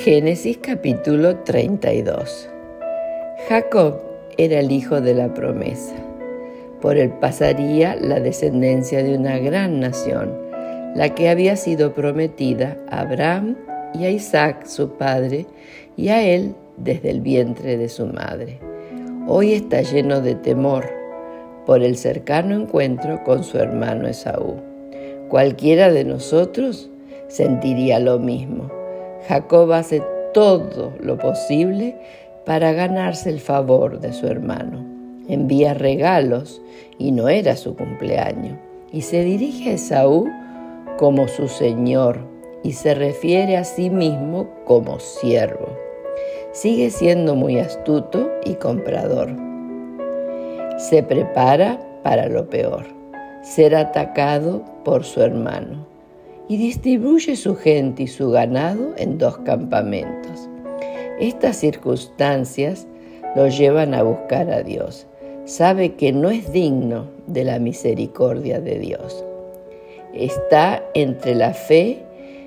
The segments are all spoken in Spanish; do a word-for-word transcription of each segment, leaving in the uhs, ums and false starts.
Génesis capítulo treinta y dos. Jacob era el hijo de la promesa. Por él pasaría la descendencia de una gran nación, la que había sido prometida a Abraham y a Isaac su padre, y a él desde el vientre de su madre. Hoy está lleno de temor por el cercano encuentro con su hermano Esaú. Cualquiera de nosotros sentiría lo mismo. Jacob hace todo lo posible para ganarse el favor de su hermano. Envía regalos y no era su cumpleaños. Y se dirige a Esaú como su señor y se refiere a sí mismo como siervo. Sigue siendo muy astuto y comprador. Se prepara para lo peor, ser atacado por su hermano, y distribuye su gente y su ganado en dos campamentos. Estas circunstancias lo llevan a buscar a Dios. Sabe que no es digno de la misericordia de Dios. Está entre la fe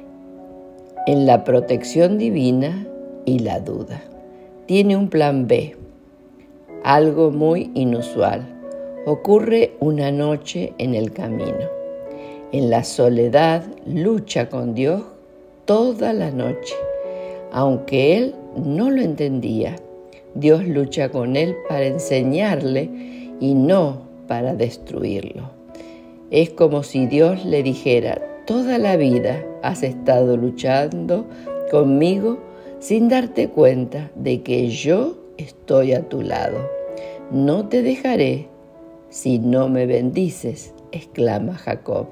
en la protección divina y la duda. Tiene un plan B, algo muy inusual. Ocurre una noche en el camino. En la soledad lucha con Dios toda la noche. Aunque él no lo entendía, Dios lucha con él para enseñarle y no para destruirlo. Es como si Dios le dijera: toda la vida has estado luchando conmigo sin darte cuenta de que yo estoy a tu lado. No te dejaré si no me bendices, exclama Jacob.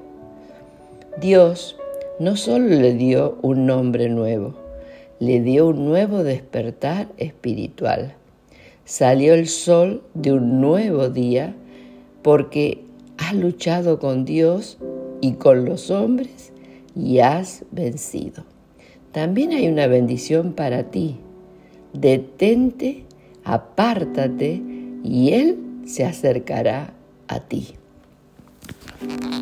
Dios no solo le dio un nombre nuevo, le dio un nuevo despertar espiritual. Salió el sol de un nuevo día porque has luchado con Dios y con los hombres y has vencido. También hay una bendición para ti. Detente, apártate y Él se acercará a ti.